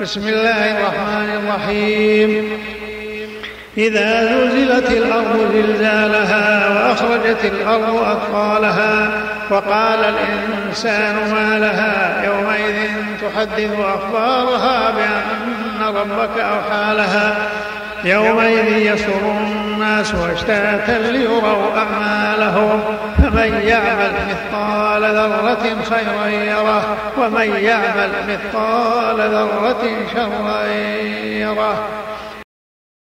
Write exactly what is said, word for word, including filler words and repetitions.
بسم الله الرحمن الرحيم. إذا زلزلت الأرض زلزالها وأخرجت الأرض أثقالها وقال الإنسان ما لها يومئذ تحدث أخبارها بأن ربك أوحى لها يومئذ يصدر الناس أشتاتا ليروا أعمالهم فمن يعمل مثقال ذرة خيرا يره ومن يعمل مثقال ذرة شرا يره